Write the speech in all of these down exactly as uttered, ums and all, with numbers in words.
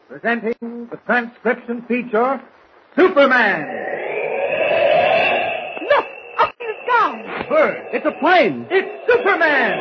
presenting the transcription feature, Superman. Look, up in the sky. Bird, it's a plane. It's Superman.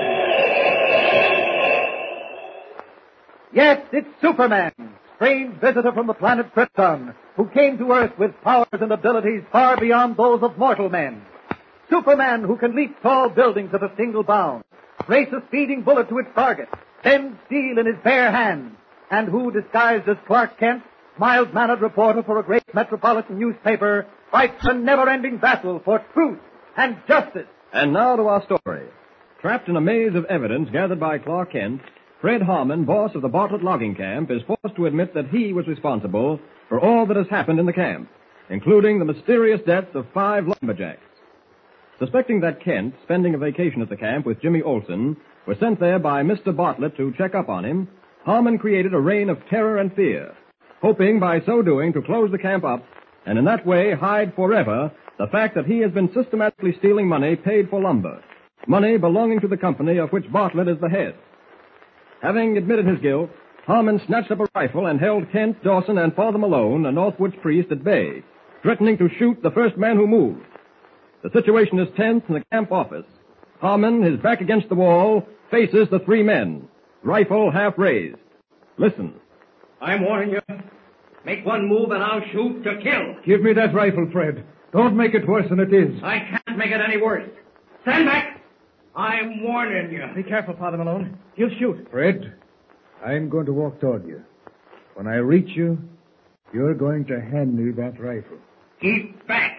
Yes, it's Superman, strange visitor from the planet Krypton, who came to Earth with powers and abilities far beyond those of mortal men. Superman, who can leap tall buildings at a single bound, race a speeding bullet to its target, bend steel in his bare hands, and who, disguised as Clark Kent, mild-mannered reporter for a great metropolitan newspaper, fights a never-ending battle for truth and justice. And now to our story. Trapped in a maze of evidence gathered by Clark Kent, Fred Harmon, boss of the Bartlett logging camp, is forced to admit that he was responsible for all that has happened in the camp, including the mysterious deaths of five lumberjacks. Suspecting that Kent, spending a vacation at the camp with Jimmy Olsen, was sent there by Mister Bartlett to check up on him, Harmon created a reign of terror and fear, hoping by so doing to close the camp up and in that way hide forever the fact that he has been systematically stealing money paid for lumber, money belonging to the company of which Bartlett is the head. Having admitted his guilt, Harmon snatched up a rifle and held Kent, Dawson, and Father Malone, a Northwoods priest, at bay, threatening to shoot the first man who moved. The situation is tense in the camp office. Harmon, his back against the wall, faces the three men, rifle half raised. Listen. I'm warning you. Make one move and I'll shoot to kill. Give me that rifle, Fred. Don't make it worse than it is. I can't make it any worse. Stand back. I'm warning you. Be careful, Father Malone. He'll shoot. Fred, I'm going to walk toward you. When I reach you, you're going to hand me that rifle. Keep back.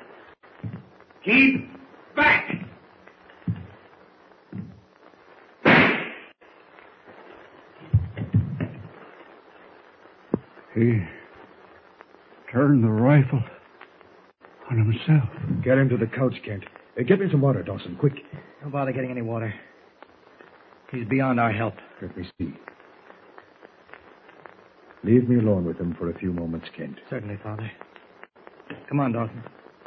Keep back. He turned the rifle on himself. Get him to the couch, Kent. Uh, get me some water, Dawson, quick. Don't bother getting any water. He's beyond our help. Let me see. Leave me alone with him for a few moments, Kent. Certainly, Father. Come on, Dawson.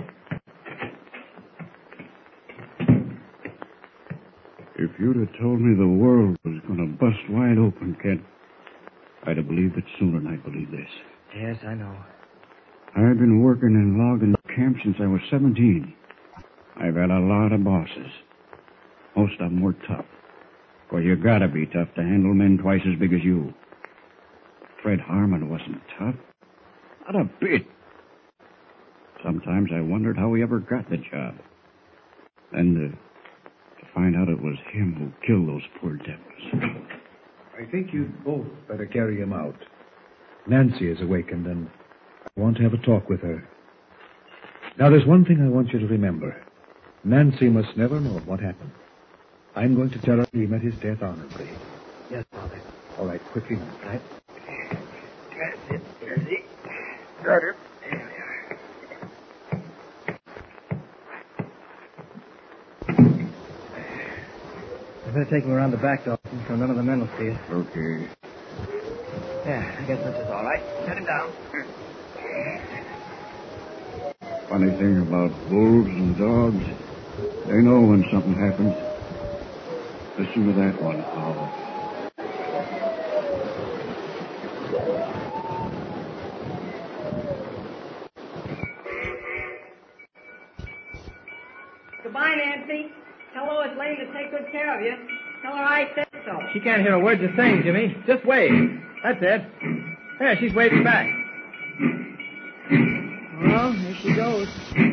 If you'd have told me the world was going to bust wide open, Kent, I'd have believed it sooner than I believe this. Yes, I know. I've been working in logging camp since I was seventeen. I've had a lot of bosses. Most of them were tough. Well, you gotta be tough to handle men twice as big as you. Fred Harmon wasn't tough. Not a bit. Sometimes I wondered how he ever got the job. And uh, to find out it was him who killed those poor devils. I think you'd both better carry him out. Nancy is awakened, and I want to have a talk with her. Now, there's one thing I want you to remember. Nancy must never know what happened. I'm going to tell her he met his death honorably. Yes, Father. All right, quickly now. Right. That's it. There's it. Got her. I better take him around the back, Dawson, so none of the men will see us. Okay. Yeah, I guess this is all right. Set him down. Funny thing about wolves and dogs, they know when something happens. Listen to that one howl. Goodbye, Nancy. Tell Lois Lane to take good care of you. Tell her I said so. She can't hear a word you're saying, Jimmy. Just wave. That's it. There, she's waving back. Well, here she goes.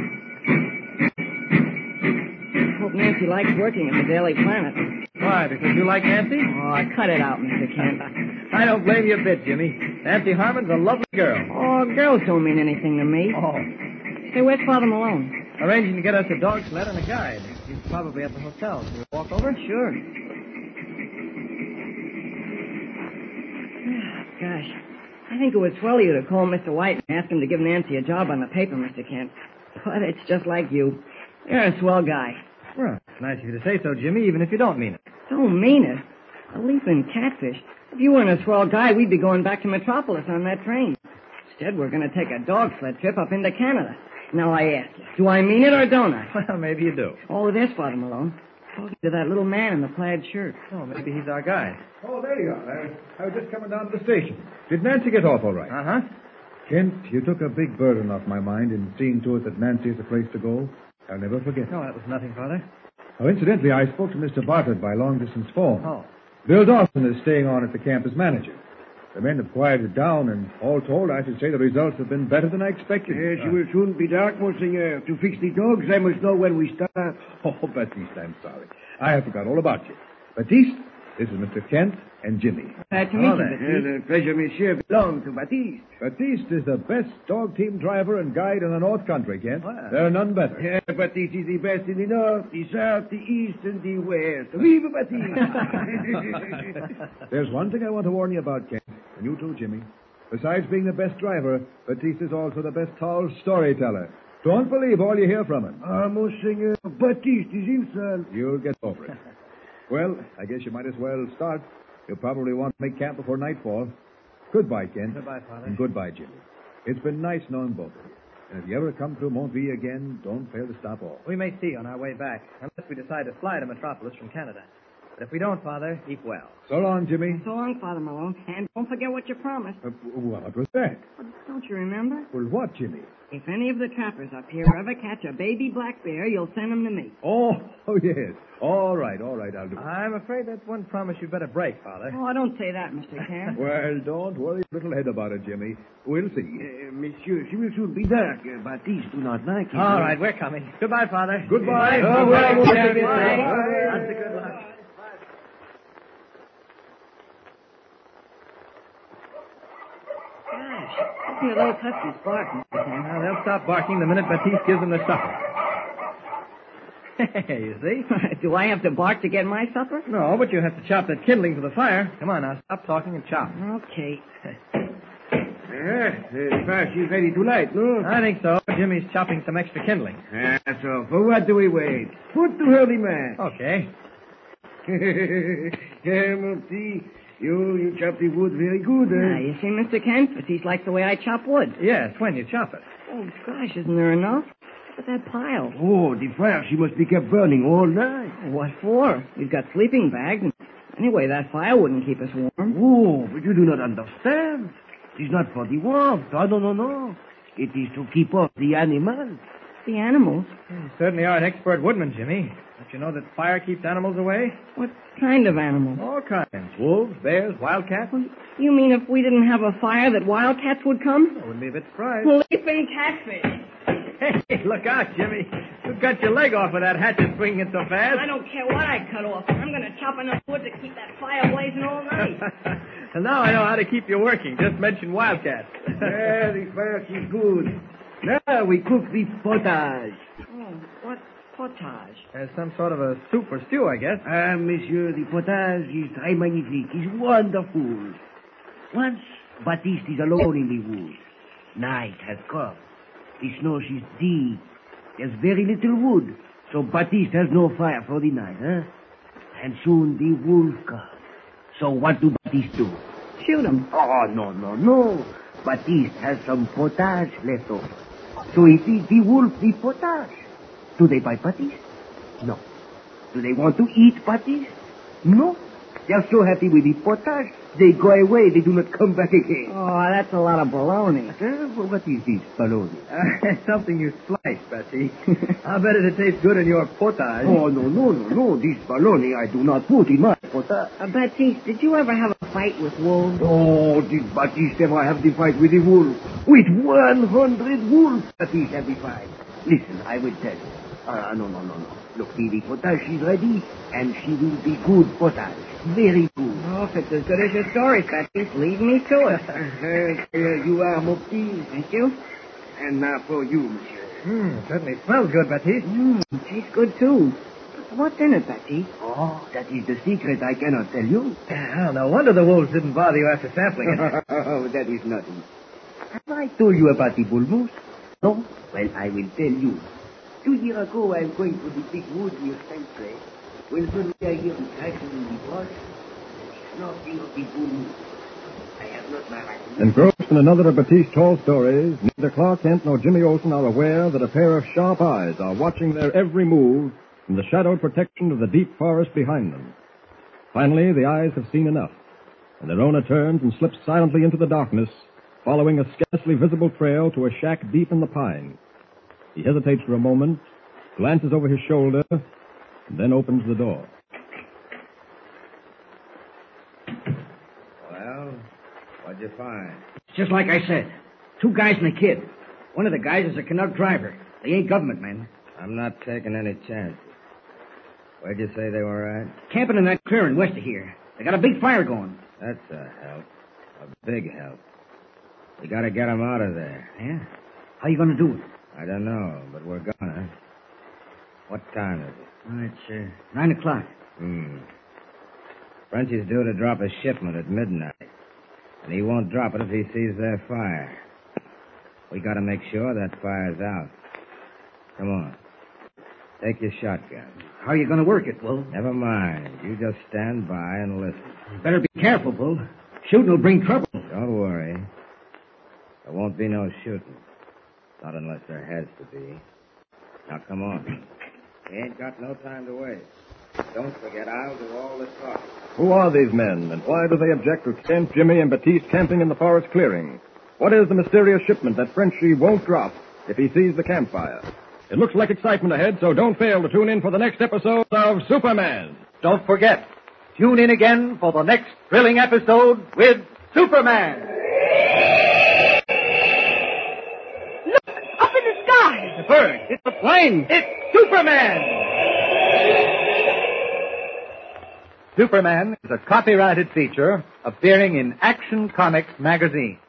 Hope Nancy likes working at the Daily Planet. Why, because you like Nancy? Oh, cut it out, Mister Kent. I don't blame you a bit, Jimmy. Nancy Harmon's a lovely girl. Oh, girls don't mean anything to me. Oh. Hey, where's Father Malone? Arranging to get us a dog sled and a guide. He's probably at the hotel. Can we walk over? Sure. Gosh, I think it was swell of you to call Mister White and ask him to give Nancy a job on the paper, Mister Kent. But it's just like you. You're a swell guy. Well, it's nice of you to say so, Jimmy, even if you don't mean it. Don't mean it. A leaping catfish. If you weren't a swell guy, we'd be going back to Metropolis on that train. Instead, we're going to take a dog sled trip up into Canada. Now, I ask you, do I mean it or don't I? Well, maybe you do. All of this, Father Malone. Talking to that little man in the plaid shirt. Oh, maybe he's our guide. Oh, there you are. I, I was just coming down to the station. Did Nancy get off all right? Uh-huh. Kent, you took a big burden off my mind in seeing to it that Nancy is the place to go. I'll never forget. No, that was nothing, Father. Oh, incidentally, I spoke to Mister Bartlett by long-distance phone. Oh. Bill Dawson is staying on at the camp as manager. The men have quieted down, and all told, I should say the results have been better than I expected. Yes, it will soon be dark, Monseigneur. To fix the dogs, I must know when we start. Oh, Baptiste, I'm sorry. I have forgot all about you. Baptiste, this is Mister Kent and Jimmy. Glad to meet Oh, you, the, Baptiste. the pleasure, monsieur, belongs to Baptiste. Baptiste is the best dog team driver and guide in the North Country, Kent. Wow. There are none better. Yeah, Baptiste is the best in the north, the south, the east, and the west. Viva Baptiste! There's one thing I want to warn you about, Kent, and you too, Jimmy. Besides being the best driver, Baptiste is also the best tall storyteller. Don't believe all you hear from him. Ah, Monseigneur, Baptiste is insult. You'll get over it. Well, I guess you might as well start. You'll probably want to make camp before nightfall. Goodbye, Kent. Goodbye, Father. And goodbye, Jimmy. It's been nice knowing both of you. And if you ever come through Montville again, don't fail to stop off. We may see you on our way back, unless we decide to fly to Metropolis from Canada. But if we don't, Father, keep well. So long, Jimmy. So long, Father Malone. And don't forget what you promised. Uh, what was that? Don't you remember? Well, what, Jimmy? If any of the trappers up here ever catch a baby black bear, you'll send them to me. Oh, oh, yes. All right, all right, I'll do it. I'm afraid that's one promise you'd better break, Father. Oh, don't say that, Mister Kent. Well, don't worry your little head about it, Jimmy. We'll see. Uh, monsieur, she will soon be dark. Uh, Baptiste do not like it. All right, we're coming. Goodbye, Father. Goodbye. Oh, well, Goodbye. Goodbye. Goodbye. Goodbye. Lots of good luck. Gosh, listen to those huskies barking, Mister Kent. Well, they'll stop barking the minute Baptiste gives them their supper. Hey, you see? Do I have to bark to get my supper? No, but you have to chop that kindling for the fire. Come on now, stop talking and chop. Okay. Yeah, the fire she's ready to light, no? I think so. Jimmy's chopping some extra kindling. Ah, so for what do we wait? Put to her the match. Okay. Yeah, Monty, you, you chop the wood very good, Now, eh? you see, Mister Kent, Baptiste likes the way I chop wood. Yes, when you chop it. Oh, gosh, isn't there enough? Look at that pile. Oh, the fire, she must be kept burning all night. What for? We've got sleeping bags. And anyway, that fire wouldn't keep us warm. Oh, but you do not understand. It is not for the warmth. Oh, no, no, no. It is to keep off the animals. The animals? You certainly are an expert woodman, Jimmy. Don't you know that fire keeps animals away? What kind of animals? All kinds. Wolves, bears, wildcats. You mean if we didn't have a fire that wildcats would come? I wouldn't be a bit surprised. Leaping catfish. Hey, look out, Jimmy. You got your leg off of that hatchet swinging it so fast. I don't care what I cut off. I'm going to chop enough wood to keep that fire blazing all night. And now I know how to keep you working. Just mention wildcats. Yeah, the fire is good. Now we cook the potage. Oh, what potage? As some sort of a soup or stew, I guess. Ah, monsieur, the potage is très magnifique. It's wonderful. Once, Baptiste is alone in the woods. Night has come. The snow is deep. There's very little wood, so Baptiste has no fire for the night, huh? And soon the wolf comes. So what do Baptiste do? Shoot him. Oh, no, no, no. Baptiste has some potage left over. So he feeds the wolf the potage. Do they bite Baptiste? No. Do they want to eat Baptiste? No. They're so happy with the potage, they go away. They do not come back again. Oh, that's a lot of baloney. Uh, well, what is this, baloney? Uh, something you slice, Betsy. I'll bet it tastes good in your potage. Oh, no, no, no, no. This baloney I do not put in my potage. Uh, Baptiste, did you ever have a fight with wolves? Oh, did Baptiste ever have the fight with the wolf? With one hundred wolves, Baptiste had the fight. Listen, I will tell you. Ah, uh, no, no, no, no. Look, the, the potage is ready, and she will be good potage. Very good. Oh, if it's as good as your story, Baptiste, lead me to it. Uh, here you are, Mopti. Thank you. And now for you, monsieur. Mmm, certainly smells good, Baptiste. Mmm, tastes good, too. What's in it, Baptiste? Oh, that is the secret I cannot tell you. Well, no wonder the wolves didn't bother you after sampling it. Oh, that is nothing. Have I told you about the bull moose? No? Well, I will tell you. Two years ago, I am going to the big wood near Saint Clair. When suddenly I hear the crashing in the brush, the snorting of the bull moose. I have not my right. Engrossed in another of Baptiste's tall stories, neither Clark Kent nor Jimmy Olsen are aware that a pair of sharp eyes are watching their every move from the shadowed protection of the deep forest behind them. Finally, the eyes have seen enough, and their owner turns and slips silently into the darkness, following a scarcely visible trail to a shack deep in the pine. He hesitates for a moment, glances over his shoulder, and then opens the door. Well, what'd you find? Just like I said. Two guys and a kid. One of the guys is a Canuck driver. They ain't government men. I'm not taking any chances. Where'd you say they were at? Camping in that clearing west of here. They got a big fire going. That's a help. A big help. We gotta get them out of there. Yeah? How you gonna do it? I don't know, but we're gonna. What time is it? Oh, it's, uh, nine o'clock. Hmm. Frenchie's due to drop a shipment at midnight. And he won't drop it if he sees their fire. We gotta make sure that fire's out. Come on. Take your shotgun. How you gonna work it, Bull? Never mind. You just stand by and listen. You better be careful, Bull. Shooting will bring trouble. Don't worry. There won't be no shooting. Not unless there has to be. Now, come on. We ain't got no time to waste. Don't forget, I'll do all the talking. Who are these men, and why do they object to Kent, Jimmy, and Batiste camping in the forest clearing? What is the mysterious shipment that Frenchie won't drop if he sees the campfire? It looks like excitement ahead, so don't fail to tune in for the next episode of Superman. Don't forget, tune in again for the next thrilling episode with Superman. Look, up in the sky. The bird. It's the plane. It's Superman. Superman is a copyrighted feature appearing in Action Comics magazine.